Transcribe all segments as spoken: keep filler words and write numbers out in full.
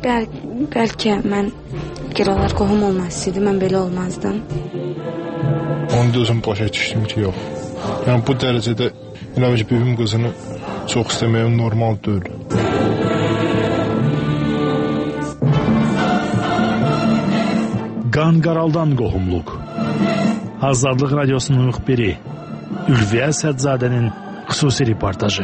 Bəl bəlkə mən qiralar qohum olmasaydı, mən belə olmazdım. Onu da özüm başa düşdüm ki, yox. Yəni bu dərəcədə elə ki, bibim qızını çox istəməyim normal deyil. Qanqaraldan qohumluq. Azadlıq Radiosunun müxbiri Ülviyə Sədzadənin xüsusi reportajı.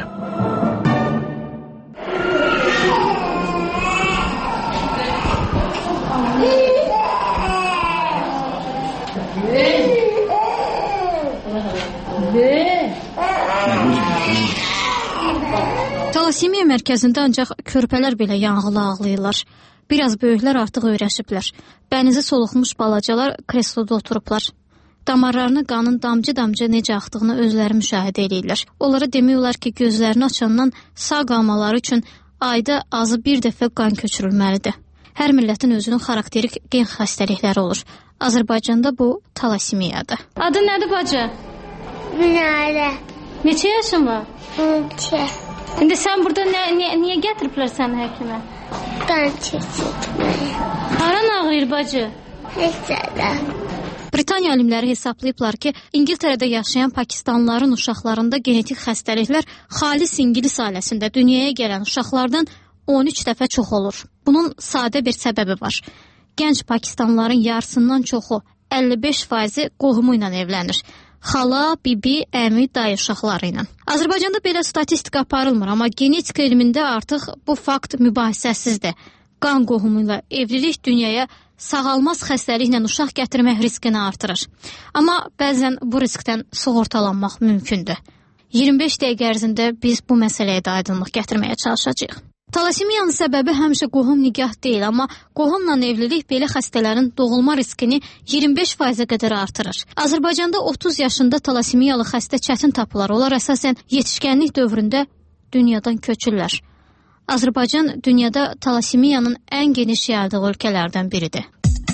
Talasimiya mərkəzində ancaq körpələr belə yanğılı ağlayırlar. Biraz böyüklər artıq öyrəşiblər. Bənizi soluxmuş balacalar kresloda oturublar. Damarlarını qanın damcı-damcı necə axdığını özləri müşahidə edirlər. Onlara demək olar ki, gözlərini açandan sağ qalmaları üçün ayda azı bir dəfə qan köçürülməlidir. Hər millətin özünün xarakterik gen xəstəlikləri olur. Azərbaycanda bu talasimiyadır. Adın nədir bacı? Minarə. Neçə yaşın var? on iki. İndi sən burada nə, nə, niyə gətiriblər səni həkimə? Qan keçirtməyə. Haran ağrıyır bacı? Həkədə. Britaniya alimləri hesablayıblar ki, İngiltərədə yaşayan Pakistanlıların uşaqlarında genetik xəstəliklər xalis ingilis ailəsində dünyaya gələn uşaqlardan on üç dəfə çox olur. Bunun sadə bir səbəbi var. Gənc Pakistanlıların yarısından çoxu, əlli beş faizi qohumu ilə evlənir. Xala, bibi, əmi, dayı uşaqları ilə. Azərbaycanda belə statistika aparılmır, amma genetika elmində artıq bu fakt mübahisəsizdir. Qan qohumu ilə evlilik dünyaya sağalmaz xəstəliklə uşaq gətirmək riskini artırır. Amma bəzən bu riskdən sığortalanmaq mümkündür. iyirmi beş dəqiqə ərzində biz bu məsələyə də aydınlıq gətirməyə çalışacağıq. Talasimiyanın səbəbi həmişə qohum nigah deyil, amma qohumla evlilik belə xəstələrin doğulma riskini iyirmi beş faizə qədər artırır. Azərbaycanda otuz yaşında talasimiyalı xəstə çətin tapılar. Onlar əsasən yetişkənlik dövründə dünyadan köçürlər. Azərbaycan dünyada talasimiyanın ən geniş yayıldığı ölkələrdən biridir.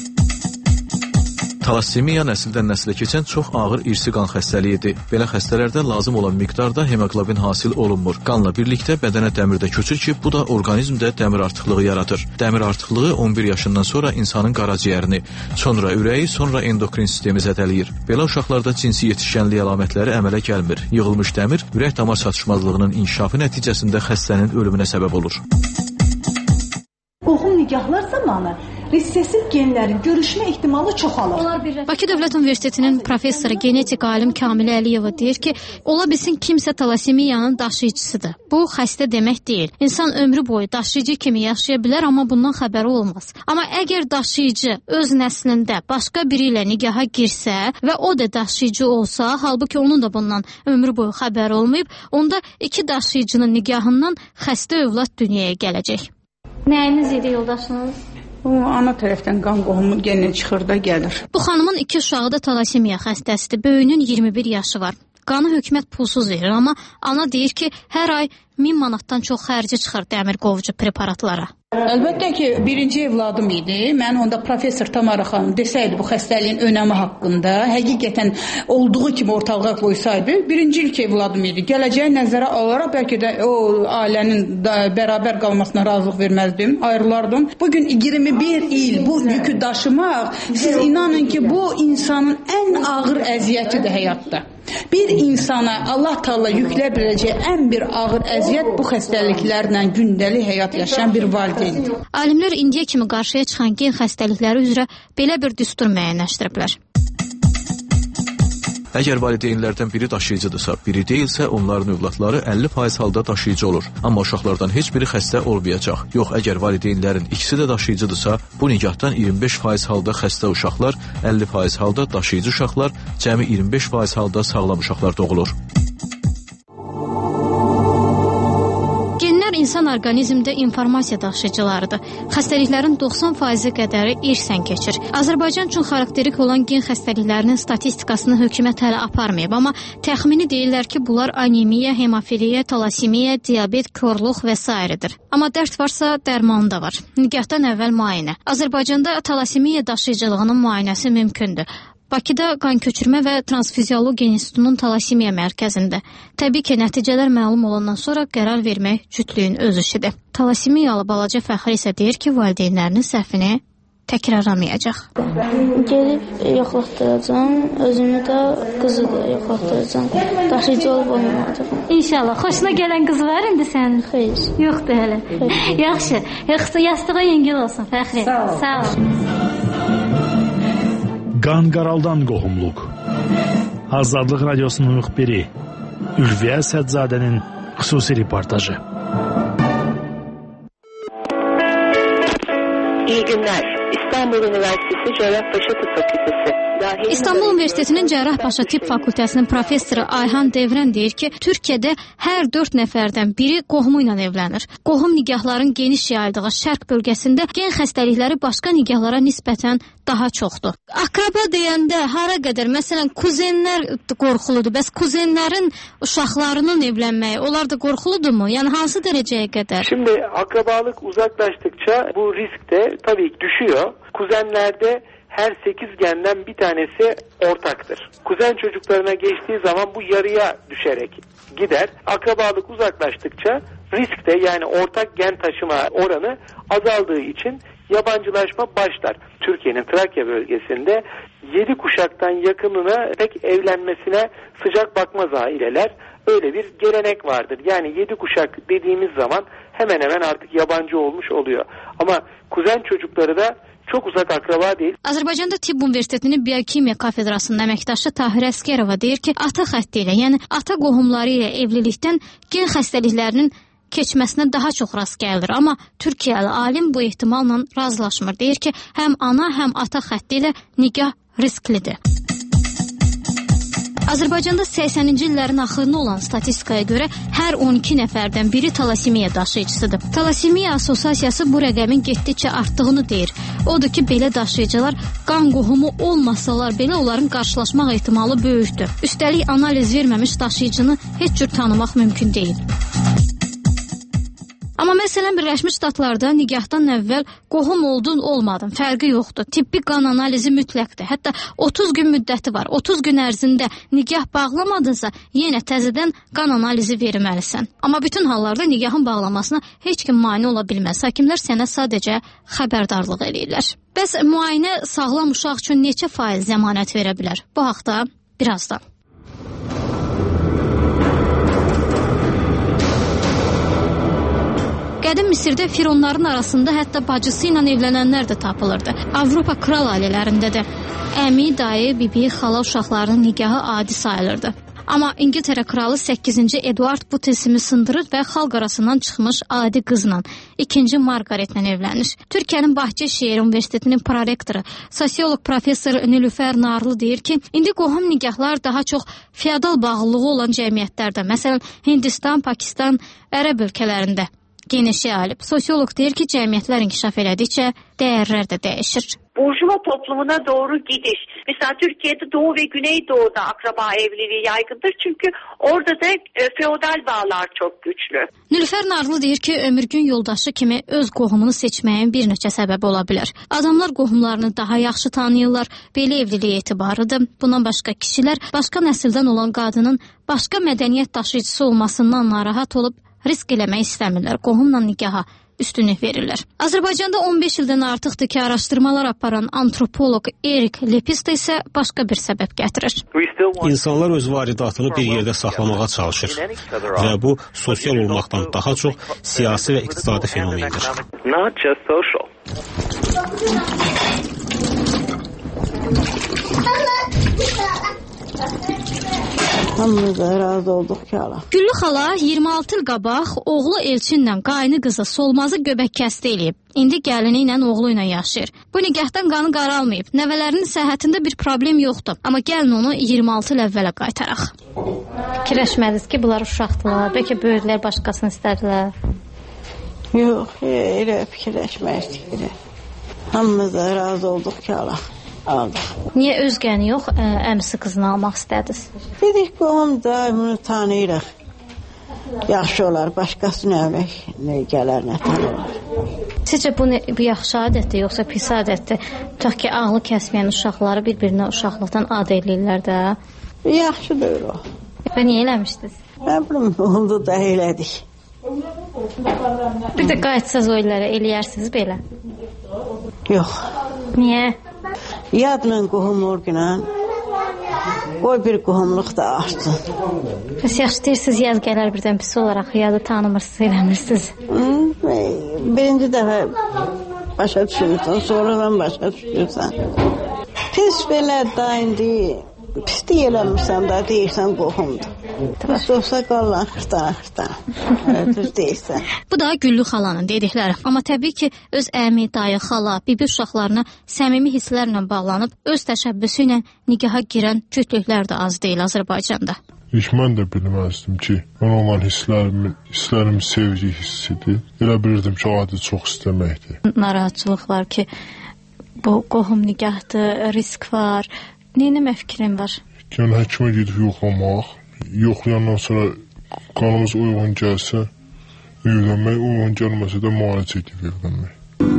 Talassemiya nəsildən nəsilə keçən çox ağır irsi qan xəstəliyidir. Belə xəstələrdə lazım olan miqdarda hemoqlobin hasil olunmur. Qanla birlikdə bədənə dəmir də köçür ki, bu da orqanizmdə dəmir artıqlığı yaradır. Dəmir artıqlığı on bir yaşından sonra insanın qaraciyərini, sonra ürəyi, sonra endokrin sistemi zədələyir. Belə uşaqlarda cinsi yetişkənlik əlamətləri əmələ gəlmir. Yığılmış dəmir ürək-damar çatışmazlığının inkişafı nəticəsində xəstənin ölümünə səbəb olur. Qohum nigahlar zamanı resessiv genlərin görüşmə ehtimalı çoxalır. Bakı Dövlət Universitetinin professoru genetik alim Kamilə Əliyeva deyir ki, ola bilsin kimsə talasemiyanın daşıyıcısıdır. Bu xəstə demək deyil. İnsan ömrü boyu daşıyıcı kimi yaşaya bilər, amma bundan xəbəri olmaz. Amma əgər daşıyıcı öz nəslində başqa biri ilə nigaha girsə və o da daşıyıcı olsa, halbuki onun da bundan ömrü boyu xəbəri olmayıb, onda iki daşıyıcının nigahından xəstə övlad dünyaya gələcək. Nəyiniz idi yoldaşınız? O, ana tərəfdən qan qohumu gəlinə çıxır da gəlir. Bu xanımın iki uşağı da talasemiya xəstəsidir. Böyüyünün iyirmi bir yaşı var. Qanı hökumət pulsuz verir, amma ana deyir ki, hər ay min manatdan çox xərci çıxır dəmir qovucu preparatlara. Əlbəttə ki, birinci evladım idi. Mən onda professor Tamara xanım desəydi bu xəstəliyin önəmi haqqında, həqiqətən olduğu kimi ortalığa qoysaydı, birinci ilk evladım idi. Gələcəyi nəzərə alaraq bəlkə də o ailənin bərabər qalmasına razılıq verməzdim, ayrılardım. Bugün iyirmi bir il bu yükü daşımaq, siz inanın ki, bu insanın ən ağır əziyyətidir həyatda. Bir insana Allah Taala yüklə biləcəyi ən bir ağır əziyyət bu xəstəliklərlə gündəlik həyat yaşayan bir valideyndir. Alimlər indiyə kimi qarşıya çıxan gen xəstəlikləri üzrə belə bir düstur müəyyənləşdiriblər. Əgər valideynlərdən biri daşıyıcıdırsa, biri deyilsə, onların övladları əlli faiz halda daşıyıcı olur. Amma uşaqlardan heç biri xəstə olmayacaq. Yox, əgər valideynlərin ikisi də daşıyıcıdırsa, bu nigahdan iyirmi beş faiz halda xəstə uşaqlar, əlli faiz halda daşıyıcı uşaqlar, cəmi iyirmi beş faiz halda sağlam uşaqlar doğulur. İnsan orqanizmdə informasiya daşıyıcılarıdır. Xəstəliklərin doxsan faizi qədəri irsən keçir. Azərbaycan üçün xarakterik olan gen xəstəliklərinin statistikasını hökumət hələ aparmayıb, amma təxmini deyirlər ki, bunlar anemiya, hemofiliya, talasemiya, diabet, korluq və s.dir. Amma dərd varsa dərmanı da var. Nigahdan əvvəl müayinə. Azərbaycanda talasemiya daşıyıcılığının müayinəsi mümkündür. Bakıda Qan Köçürmə və Transfiziologiya İnstitutunun Talasimiya mərkəzində. Təbii ki, nəticələr məlum olandan sonra qərar vermək cütlüyün öz işidir. Talasimiyalı balaca Fəxri isə deyir ki, valideynlərinin səhvini təkrarlamayacaq. Gelib yoxlatdıracam, özümü də qızı da yoxlatdıracam. Daşıyıcı olub olmayacaq. İnşallah. Xoşuna gələn qız var indi sənin? Xeyr. Yoxdur hələ. Yaxşı. Yaxşı, yastığa yüngül olsun Fəxri. Sağ ol. Sağ ol. Qan Qaraldan qohumluq. Azadlıq Radiosunun müxbiri Ülviyə Sədzadənin xüsusi reportajı. İyi günler. İstanbul Üniversitesi Cerrahpaşa Tıp Fakültesi. İstanbul Üniversitetinin Cerrahpaşa Tıp Fakültəsinin professoru Ayhan Devrən deyir ki, Türkiyədə hər dörd nəfərdən biri qohumu ilə evlənir. Qohum nigahların geniş yayıldığı şərq bölgəsində gen xəstəlikləri başqa nigahlara nisbətən daha çoxdur. Akraba deyəndə hara qədər, məsələn, kuzenlər qorxuludur. Bəs kuzenlərin uşaqlarının evlənməyi, onlar da qorxuludurmu? Yəni hansı dərəcəyə qədər? Şimdi akrabalık uzaklaştıkça bu risk de tabii düşüyor. Kuzenlerde her sekiz genden bir tanesi ortaktır. Kuzen çocuklarına geçtiği zaman bu yarıya düşerek gider. Akrabalık uzaklaştıkça risk de yani ortak gen taşıma oranı azaldığı için yabancılaşma başlar. Türkiye'nin Trakya bölgesinde yedi kuşaktan yakınına pek evlenmesine sıcak bakmaz aileler. Öyle bir gelenek vardır. Yani yedi kuşak dediğimiz zaman hemen hemen artık yabancı olmuş oluyor. Ama kuzen çocukları da çok uzak akraba değil. Azərbaycanda Tibb Universitetinin Biokimiya kafedrasının əməkdaşı Tahir Əskərova deyir ki, ata xətti ilə, yəni ata qohumları ilə evlilikdən gen xəstəliklərinin keçməsinə daha çox rast gəlir. Amma Türkiyəli alim bu ehtimalla razılaşmır. Deyir ki, həm ana, həm ata xətti ilə nigah risklidir. Azərbaycanda səksəninci illərin axırına olan statistikaya görə hər on iki nəfərdən biri talasimiya daşıyıcısıdır. Talasimiya Assosiasiyası bu rəqəmin getdikcə artdığını deyir. Odur ki, belə daşıyıcılar qan qohumu olmasalar belə onların qarşılaşmaq ehtimalı böyükdür. Üstəlik analiz verməmiş daşıyıcını heç cür tanımaq mümkün deyil. Amma məsələn, Birləşmiş Ştatlarda nigahdan əvvəl qohum oldun, olmadın, fərqi yoxdur. Tibbi qan analizi mütləqdir. Hətta otuz gün müddəti var. otuz gün ərzində nigah bağlamadınsa, yenə təzədən qan analizi verməlisən. Amma bütün hallarda nigahın bağlamasına heç kim mane ola bilməz. Həkimlər sənə sadəcə xəbərdarlıq eləyirlər. Bəs müayinə sağlam uşaq üçün neçə faiz zəmanət verə bilər? Bu haqda birazdan. Qədim Misirdə fironların arasında hətta bacısı ilə evlənənlər də tapılırdı. Avropa kral ailələrində də əmi, dayı, bibi, xala uşaqlarının nigahı adi sayılırdı. Amma İngiltərə kralı səkkizinci Eduard bu tilsimi sındırır və xalq arasından çıxmış adi qızla, ikinci Margaretlə evlənir. Türkiyənin Bahçeşehir Universitetinin prorektoru, sosiolog professor Nilüfər Narlı deyir ki, indi qohum nigahlar daha çox feodal bağlılığı olan cəmiyyətlərdə, məsələn Hindistan, Pakistan, Ərəb ölkələrində geniş yayılıb. Sosiolog deyir ki, cəmiyyətlər inkişaf elədikcə dəyərlər də dəyişir. Burjuva toplumuna doğru gidiş. Mesela Türkiye'de Doğu ve Güneydoğu'da akraba evliliği yaygındır. Çünkü orada da e, feodal bağlar çok güçlü. Nilüfər Narlı deyir ki, ömürgün yoldaşı kimi öz qohumunu seçməyin bir neçə səbəbi ola bilər. Adamlar qohumlarını daha yaxşı tanıyırlar, belə evliliyə etibarıdır. Bundan başqa kişilər başqa nəsildən olan qadının başqa mədəniyyət daşıyıcısı olmasından narahat olub risk eləmək istəmirlər. Qohumla nigaha üstünlük verirlər. Azərbaycanda on beş ildən artıqdır ki, araşdırmalar aparan antropoloq Erik Lepista isə başqa bir səbəb gətirir. İnsanlar öz varidatını bir yerdə saxlamağa çalışır və bu sosial olmaqdan daha çox siyasi və iqtisadi fenomendir. Not just social. Hamımıza razı olduq ki, Allah. Güllü xala iyirmi altı il qabaq oğlu Elçinlə qaynı qızı Solmazı göbək kəsti eləyib. İndi gəlini ilə oğlu ilə yaşayır. Bu nigahdan qanı qaralmayıb. Nəvələrinin səhhətində bir problem yoxdur. Amma gəlin onu iyirmi altı il əvvələ qaytaraq. Fikirləşmədiniz ki, bunlar uşaqdılar, bəlkə böyüklər başqasını istədilər. Yox, elə fikirləşməyik. Hamımıza razı olduq ki, Allah. Aldıq. Niyə özgəni yox, ə, əmsi qızını almaq istədiniz? Dedik, qohum da bunu tanıyırıq. Yaxşı olar, başqasını əmək nə gələr, nə tanırlar. Sizcə bu, ne, bu yaxşı adətdir, yoxsa pis adətdir? Tutaq ki, ağlı kəsməyən uşaqları bir-birinə uşaqlıqdan ad eləyirlər də. Yaxşı deyil o. Və niyə eləmişdiniz? Mən bilməm, oldu da elədik. Bir də qayıtsaz oyları eləyərsiniz belə? Yox. Niyə? Yadla qohumluq ilə qoy bir qohumluq da artsın. Bəs yaxşı deyirsiniz, yaz gələr birdən pis olaraq, yadı tanımırsınız, eləmirsiniz. Birinci dəfə başa düşürsən, sonradan başa düşürsən. Pis belə da indi pis deyirəmirsən da, deyirsən qohumdur. Pis olsa qallan xırtan xırtan. Düz deyirsən. Bu da Güllü xalanın dedikləri. Amma təbii ki, öz əmi, dayı, xala, bibi uşaqlarına səmimi hisslərlə bağlanıb, öz təşəbbüsü ilə nikaha girən cütlüklər də az deyil Azərbaycanda. Heç mən də bilməzdim ki, mən olan hisslərimin, hisslərim sevgi hissidir. Elə bilirdim ki, adi çox istəməkdir. Narahatçılıq var ki, bu qohum nikahdır, risk var. Neyinəmə fikrin var? Yəni, həkimə gedib yoxlamaq, yoxlayandan sonra qanımız uyğun gəlsə, evlənmək, uyğun gəlməsə də müalicə edib evlənmək.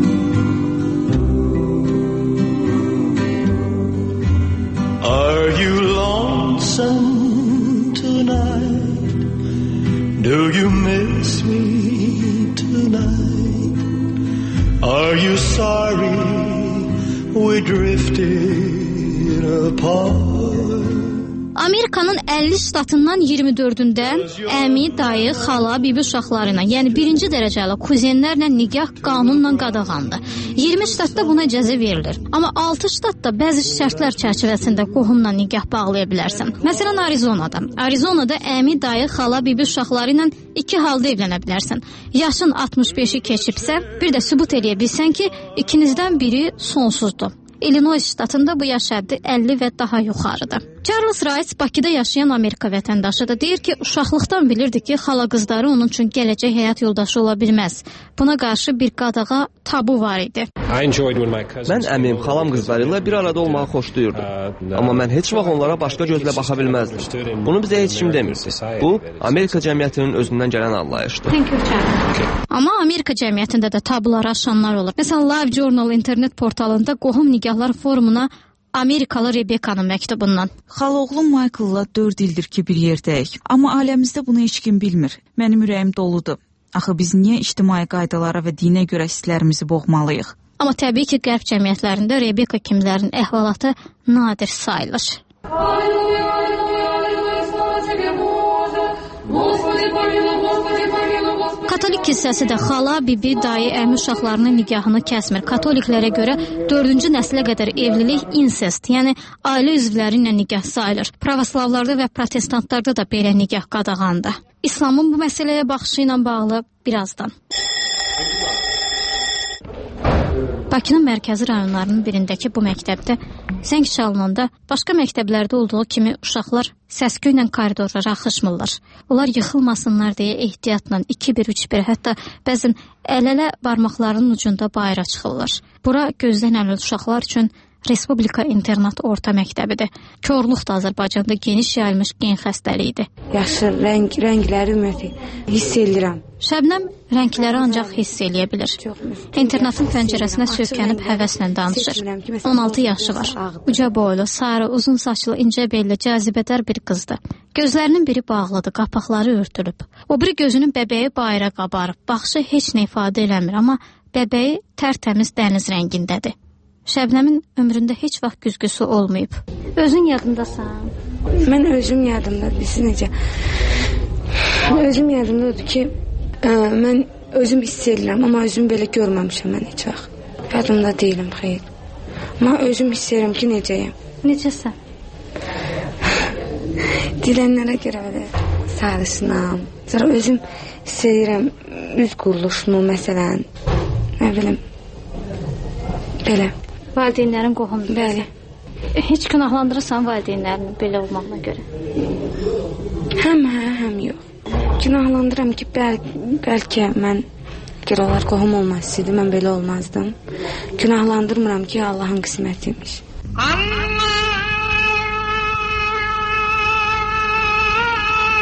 Are you lonesome tonight? Do you miss me tonight? Are you sorry we drifted apart? Amerikanın əlli ştatından iyirmi dördündə əmi, dayı, xala, bibi uşaqları ilə, yəni birinci dərəcəli kuzenlərlə nikah qanunla qadağandır. iyirmi ştatda buna icazə verilir. Amma altı ştatda bəzi şərtlər çərçivəsində qohumla nikah bağlaya bilərsən. Məsələn, Arizonada. Arizonada əmi, dayı, xala, bibi uşaqları ilə iki halda evlənə bilərsən. Yaşın altmış beşi keçibsə, bir də sübut eləyə bilsən ki, ikinizdən biri sonsuzdur. Illinois ştatında bu yaş həddi əlli və daha yuxarıdır. Charles Rice Bakıda yaşayan Amerika vətəndaşıdır. Deyir ki, uşaqlıqdan bilirdi ki, xala qızları onun üçün gələcək həyat yoldaşı ola bilməz. Buna qarşı bir qadağa tabu var idi. Mən əmim, xalam qızları ilə bir arada olmağı xoşlayırdım. Amma mən heç vaxt onlara başqa gözlə baxa bilməzdim. Bunu bizə heç kim demirdi. Bu, Amerika cəmiyyətinin özündən gələn anlayışdır. Amma Amerika cəmiyyətində də tabuları aşanlar olur. Məsələn, Live Journal internet portalında qohum nikahlar forumuna Amerikalı Rebekanın məktubundan. Xaloğlum Michael'la dörd ildir ki bir yerdəyik. Amma aləmizdə bunu heç kim bilmir. Mənim ürəyim doludur. Axı biz niyə ictimai qaydalara və dinə görə hisslərimizi boğmalıyıq? Amma təbii ki, qərb cəmiyyətlərində Rebeka kimlərinin əhvalatı nadir sayılır. Katolik hissəsi də xala, bibi, dayı, əmi uşaqlarının nikahını kəsmir. Katoliklərə görə dördüncü nəslə qədər evlilik insest, yəni ailə üzvləri ilə nikah sayılır. Pravoslavlarda və protestantlarda da belə nikah qadağandır. İslamın bu məsələyə baxışı ilə bağlı birazdan. Bakının mərkəzi rayonlarının birindəki bu məktəbdə zəng çalınanda başqa məktəblərdə olduğu kimi uşaqlar səsküylə koridorlara axışmırlar. Onlar yıxılmasınlar deyə ehtiyatla iki bir üç bir, hətta bəzən əl-ələ barmaqlarının ucunda bayıra çıxırlar. Bura gözdən əlil uşaqlar üçün Respublika internat orta məktəbidir. Korluq da Azərbaycanda geniş yayılmış gen xəstəliyidir. Yaxşı, rəng, rəngləri ümumiyyətlə hiss edirəm. Şəbnəm rəngləri ancaq hiss eləyə bilir. İnternatın pəncərəsinə söykənib həvəslə danışır. on altı yaşı var. Uca boylu, sarı, uzun saçlı, incə belli, cazibədar bir qızdır. Gözlərinin biri bağlıdır, qapaqları örtülüb. O biri gözünün bəbəyi bayıra qabarıb. Baxışı heç nə ifadə eləmir, amma bəbəyi tərtəmiz dəniz rəngindədir. Şəbnəmin ömründə heç vaxt güzgüsü olmayıb. Özün yadındasan? Mən özüm yadımdadır. Siz necə? Özüm yadımdadır ki, ə, mən özüm hiss edirəm, amma özümü belə görməmişəm mən heç vaxt. Yadımda deyiləm, xeyr. Amma özüm hiss edirəm ki, necəyəm. Necəsən? Dilənlərə görə belə sarışınam. Sonra özüm hiss edirəm, üz quruluşumu, məsələn, nə bilim, belə. Valideynlərin qohumdur. Bəli. Heç günahlandırırsan valideynlərini belə olmağına görə? Həm hə, həm yox. Günahlandıram ki, bəl bəlkə mən gəl olar qohum olmasaydı, mən belə olmazdım. Günahlandırmıram ki, Allahın qismətiymiş.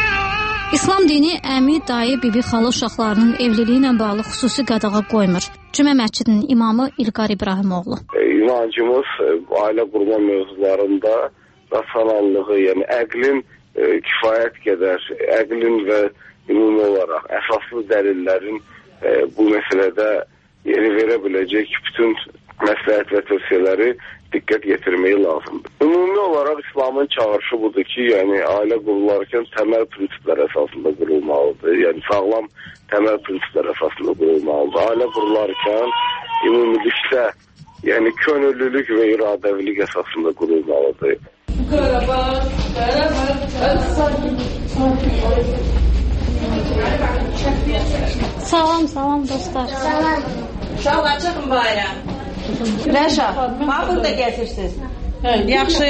İslam dini əmi, dayı, bibi, xala uşaqlarının evliliyi ilə bağlı xüsusi qadağa qoymur. Cümə məscidinin imamı İlqar İbrahimoğlu. İnancımız ailə qurma mövzularında rasionallığı, yəni əqlin e, kifayət qədər, əqlin və ümumi olaraq əsaslı dəlillərin e, bu məsələdə yeri verə biləcək bütün məsləhət və tövsiyələri diqqət yetirməyi lazımdır. Ümumi olaraq İslamın çağırışı budur ki, yəni ailə qurularkən təməl prinsiplər əsasında qurulmalıdır. Yəni sağlam təməl prinsiplər əsasında qurulmalıdır. Ailə qurularkən ümumilikdə, yəni könüllülük və iradəvilik əsasında qurulmalıdır. Salam, salam dostlar. Salam. Uşaqlar çıxın bayram. Rəşa, burada gəzirsiniz. Yaxşı?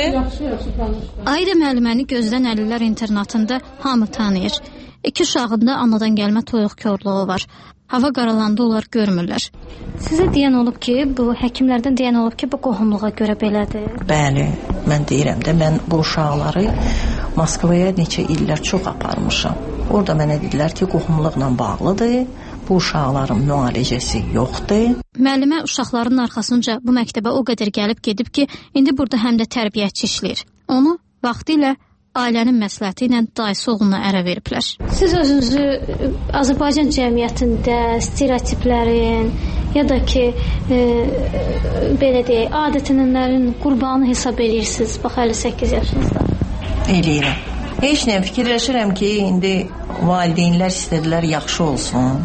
Ayda müəlliməni gözdən əlillər internatında hamı tanıyır. İki uşağında anadan gəlmə toyuq körlüğü var. Hava qaralanda onlar görmürlər. Sizə deyən olub ki, bu həkimlərdən deyən olub ki, bu qohumluğa görə belədir. Bəli, mən deyirəm də, mən bu uşaqları Moskvaya neçə illər çox aparmışam. Orada mənə dedilər ki, qohumluqla bağlıdır. Bu uşaqların müalicəsi yoxdur. Müəllimə uşaqların arxasınca bu məktəbə o qədər gəlib gedib ki, indi burada həm də tərbiyəçi işləyir. Onu vaxtilə ailənin məsləhəti ilə dayısı oğluna ərə veriblər. Siz özünüzü Azərbaycan cəmiyyətində stereotiplərin ya da ki, e, belə deyək, adət-ənənələrin qurbanı hesab edirsiniz. Bax, əlli səkkiz yaşınızda. Eləyirəm. Heç nə fikirləşirəm ki, indi valideynlər istədilər yaxşı olsun.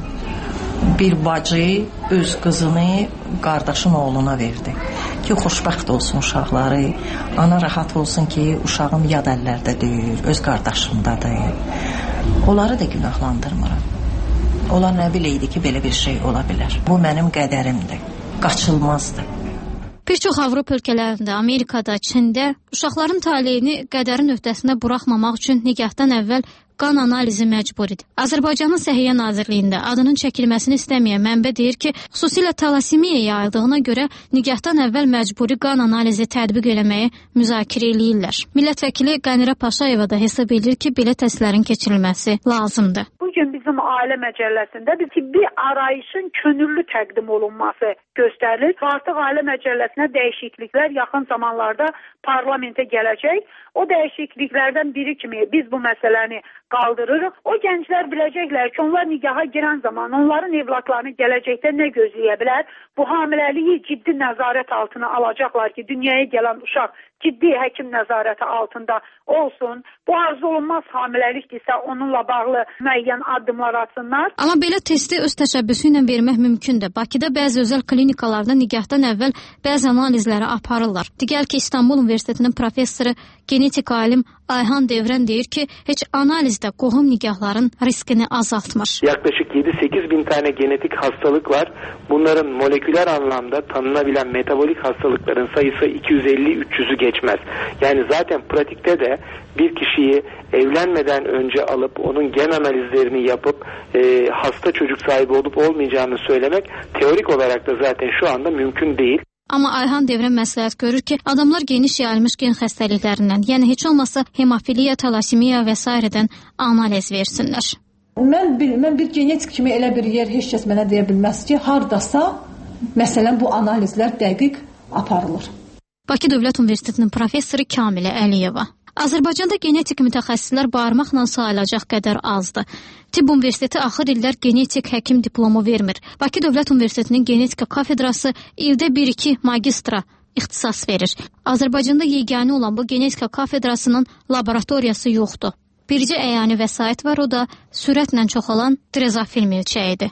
Bir bacı öz qızını qardaşın oğluna verdi ki, xoşbəxt olsun uşaqları, ana rahat olsun ki, uşağım yad əllərdə deyil, öz qardaşındadır. Onları da günahlandırmıram. Onlar nə biləydi ki, belə bir şey ola bilər. Bu mənim qədərimdir, qaçılmazdır. Bir çox Avropa ölkələrində, Amerikada, Çində uşaqların taleyini qədərin öhdəsinə buraxmamaq üçün nikahdan əvvəl qan analizi məcburidir. Azərbaycanın Səhiyyə Nazirliyində adının çəkilməsini istəməyən mənbə deyir ki, xüsusilə talasimiya yayıldığına görə nikahdan əvvəl məcburi qan analizi tətbiq eləməyi müzakirə eləyirlər. Millət vəkili Qənirə Paşayeva da hesab edir ki, belə testlərin keçirilməsi lazımdır. Bugün bizim ailə məcəlləsində bir tibbi arayışın könüllü təqdim olunması göstərilir. Artıq ailə məcəlləsinə dəyişikliklər yaxın zamanlarda parlamentə gələcək. O dəyişikliklərdən biri kimi biz bu məsələni qaldırırıq. O gənclər biləcəklər ki, onlar nigaha girən zaman onların evlatlarını gələcəkdə nə gözləyə bilər? Bu hamiləliyi ciddi nəzarət altına alacaqlar ki, dünyaya gələn uşaq ciddi həkim nəzarəti altında olsun. Bu arzu olunmaz hamiləlikdirsə onunla bağlı müəyyən addımlar atsınlar. Amma belə testi öz təşəbbüsü ilə vermək mümkündür. Bakıda bəzi özəl klinikalarda nikahdan əvvəl bəzi analizləri aparırlar. Digər ki, İstanbul Universitetinin professoru, genetik alim Ayhan Devrən deyir ki, heç analizdə qohum nikahların riskini azaltmır. Yaklaşık yedi sekiz bin tane genetik hastalık var. Bunların moleküler anlamda tanınabilen metabolik hastalıkların sayısı iki yüz elli üç yüzü geçmez. Yani zaten pratikte de bir kişiyi evlenmeden önce alıp onun gen analizlerini yapıp e, hasta çocuk sahibi olup olmayacağını söylemek teorik olarak da zaten şu anda mümkün değil. Amma Ayhan Devrən məsləhət görür ki, adamlar geniş yayılmış gen xəstəliklərindən, yəni heç olmasa hemofiliya, talasimiya və s. analiz versinlər. Mən bil, mən bir genetik kimi elə bir yer heç kəs mənə deyə bilməz ki, hardasa məsələn bu analizlər dəqiq aparılır. Bakı Dövlət Universitetinin professoru Kamilə Əliyeva. Azərbaycanda genetik mütəxəssislər barmaqla sayılacaq qədər azdır. Tibb Universiteti axır illər genetik həkim diplomu vermir. Bakı Dövlət Universitetinin genetika kafedrası ildə bir iki magistra ixtisas verir. Azərbaycanda yeganə olan bu genetika kafedrasının laboratoriyası yoxdur. Bircə əyani vəsait var, o da sürətlə çoxalan drezofil milçəyidir.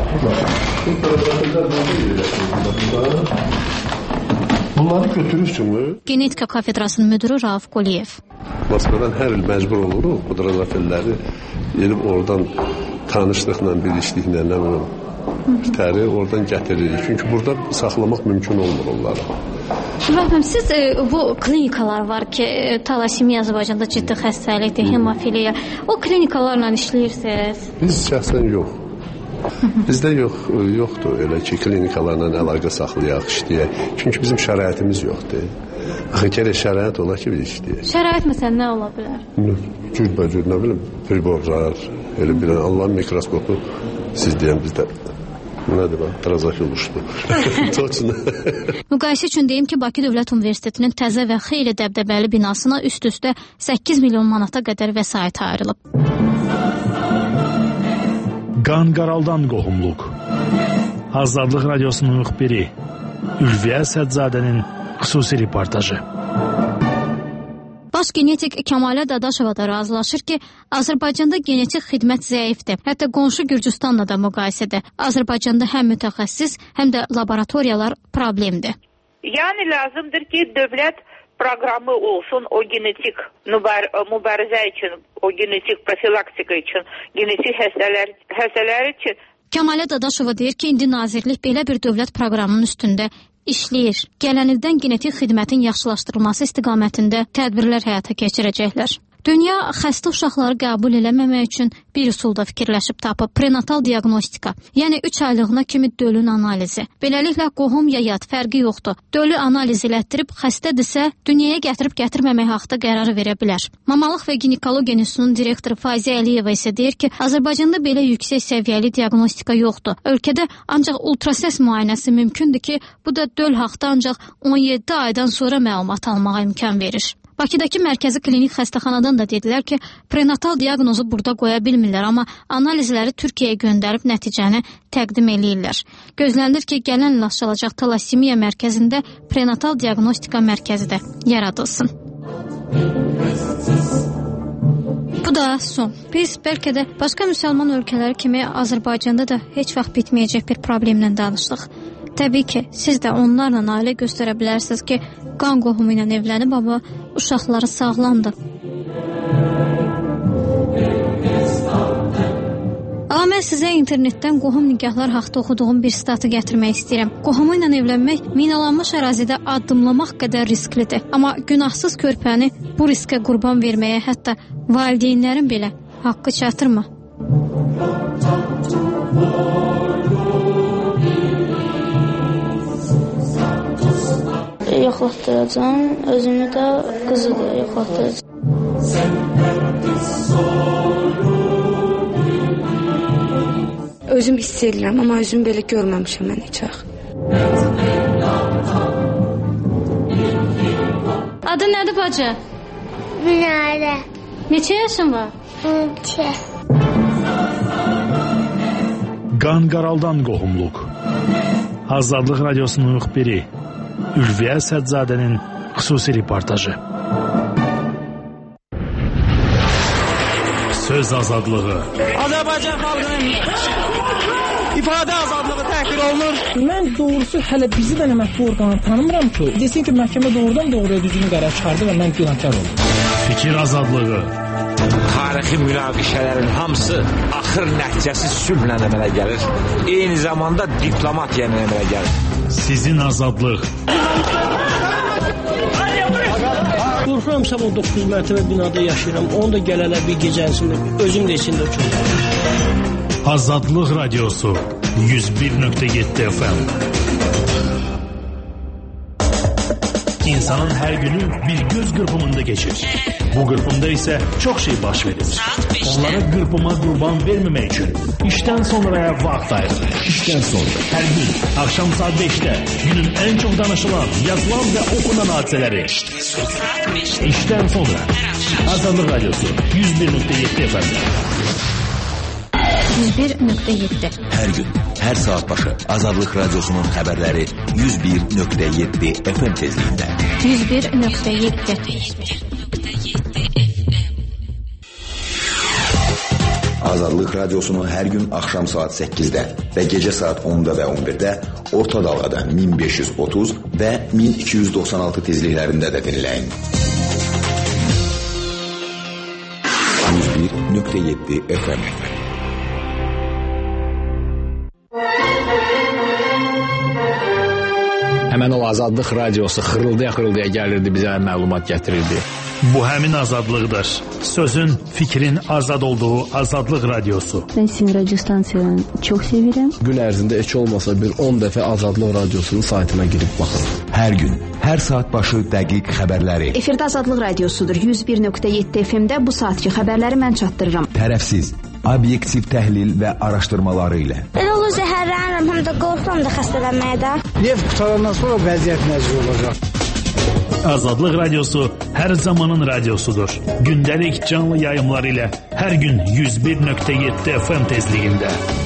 Bunları götürürsünüz. Genetika kafedrasının müdürü Rauf Quliyev. Moskvadan hər il məcbur oluruq bu drezofilləri gelib oradan tanışlıqla, bilişliklə, nə bilim, bitəri oradan gətiririk. Çünki burada saxlamaq mümkün olmur onları. Rəfəm, siz e, bu klinikalar var ki, e, talasimiya Azərbaycanda ciddi xəstəlikdir, hemofiliya. O klinikalarla işləyirsiniz? Biz şəxsən yox. Bizdə yox, yoxdur elə ki, klinikalarla əlaqə saxlayaq, işləyək. Çünki bizim şəraitimiz yoxdur. Axı gərək şərait ola ki, biz işləyək. Şərait məsələn nə ola bilər? Cürbəcür, nə bilim, priborlar, elə bilən Allahın mikroskopu siz deyən bizdə Nədir bax, drazafil uçdu. Toçun. Müqayisə üçün deyim ki, Bakı Dövlət Universitetinin təzə və xeyli dəbdəbəli binasına üst-üstə səkkiz milyon manata qədər vəsait ayrılıb. Qanqaraldan qohumluq. Azadlıq Radiosunun müxbiri Ülviyə Sədzadənin xüsusi reportajı. Baş genetik Kəmalə Dadaşova da razılaşır ki, Azərbaycanda genetik xidmət zəifdir. Hətta qonşu Gürcüstanla da müqayisədə Azərbaycanda həm mütəxəssis, həm də laboratoriyalar problemdir. Yəni lazımdır ki, dövlət proqramı olsun o genetik mübar mübarizə üçün, o genetik profilaktika üçün, genetik xəstələr xəstələr üçün. Kəmalə Dadaşova deyir ki, indi nazirlik belə bir dövlət proqramının üstündə işləyir. Gələn ildən genetik xidmətin yaxşılaşdırılması istiqamətində tədbirlər həyata keçirəcəklər. Dünya xəstə uşaqları qəbul eləməmək üçün bir üsulda fikirləşib tapıb prenatal diaqnostika, yəni üç aylığına kimi dölün analizi. Beləliklə qohum ya yad fərqi yoxdur. Dölü analiz elətdirib xəstədirsə dünyaya gətirib gətirməmək haqqında qərar verə bilər. Mamalıq və Ginekologiya İnstitutunun direktoru Faziyyə Əliyeva isə deyir ki, Azərbaycanda belə yüksək səviyyəli diaqnostika yoxdur. Ölkədə ancaq ultrasəs müayinəsi mümkündür ki, bu da döl haqqında ancaq on yeddi aydan sonra məlumat almağa imkan verir. Bakıdakı mərkəzi klinik xəstəxanadan da dedilər ki, prenatal diaqnozu burada qoya bilmirlər, amma analizləri Türkiyəyə göndərib nəticəni təqdim eləyirlər. Gözlənilir ki, gələn il açılacaq talassemiya mərkəzində prenatal diaqnostika mərkəzi də yaradılsın. Bu da son. Biz bəlkə də başqa müsəlman ölkələri kimi Azərbaycanda da heç vaxt bitməyəcək bir problemlə danışdıq. Təbii ki, siz də onlarla ailə göstərə bilərsiniz ki, qan qohumu ilə evlənib, amma uşaqları sağlamdır. Amma mən sizə internetdən qohum nikahlar haqda oxuduğum bir statı gətirmək istəyirəm. Qohumu ilə evlənmək minalanmış ərazidə addımlamaq qədər risklidir. Amma günahsız körpəni bu riskə qurban verməyə hətta valideynlərin belə haqqı çatırmı? Yoxlatdıracam, özümü də qızı da yoxlatdıracam. Özüm hiss edirəm, amma özümü belə görməmişəm mən heç vaxt. Adın nədir bacı? Minarə. Neçə yaşın var? on iki. Qanqaraldan qohumluq. Azadlıq Radiosunun müxbiri Ülviyə Sədzadənin xüsusi reportajı. Söz azadlığı. Azərbaycan xalqının ifadə azadlığı təhqir olunur. Mən doğrusu hələ bizi də mətbu orqanı tanımıram ki, desin ki, məhkəmə doğrudan doğruya düzgün qərar çıxardı və mən günahkar oldum. Fikir azadlığı. Tarixi münaqişələrin hamısı axır nəticəsi sülhlə əmələ gəlir. Eyni zamanda diplomatiya ilə əmələ gəlir. Sizin azadlıq. Qorxuram sabah doqquz mərtəbə binada yaşayıram. Onu da gələlər bir gecəsində özüm də içində uçurum. Azadlıq Radiosu yüz bir nöqtə yeddi F M. İnsanın hər günü bir göz qırpımında geçir. Bu qırpımda isə çox şey baş verir. Onlara qırpıma qurban verməmək üçün işdən sonraya vaxt ayırır. İşdən sonra hər gün axşam saat beşdə günün ən çox danışılan, yazılan və oxunan hadisələri. İşdən sonra Azadlıq Radiosu yüz bir nöqtə yeddi F M. yüz bir nöqtə yeddi. Hər gün, hər saat başı Azadlıq Radiosunun xəbərləri yüz bir nöqtə yeddi F M tezliyində. yüz bir nöqtə yeddi. Azadlıq Radiosunu hər gün axşam saat səkkizdə və gecə saat onda və on birdə orta dalğada min beş yüz otuz və min iki yüz doxsan altı tezliklərində də dinləyin. yüz bir nöqtə yeddi F M. Həmən o Azadlıq Radiosu xırıldaya-xırıldaya gəlirdi, bizə məlumat gətirirdi. Bu həmin azadlıqdır. Sözün, fikrin azad olduğu Azadlıq Radiosu. Ben sizin radyo stansiyanı çok sevirəm. Gün ərzində heç olmasa bir on dəfə Azadlıq Radiosunun saytına girib baxırım. Hər gün, hər saat başı dəqiq xəbərləri. Efirdə Azadlıq Radiosudur. yüz bir nöqtə yeddi F M-də bu saatki xəbərləri mən çatdırıram. Tərəfsiz, obyektiv təhlil və araşdırmaları ilə. Ben onu zəhərlənirəm. istəyirəm, həm də qorxuram da xəstələnməyə də. Neft qutarandan sonra vəziyyət necə olacaq? Azadlıq Radiosu hər zamanın radiosudur. Gündəlik canlı yayımlar ilə hər gün yüz bir nöqtə yeddi F M tezliyində.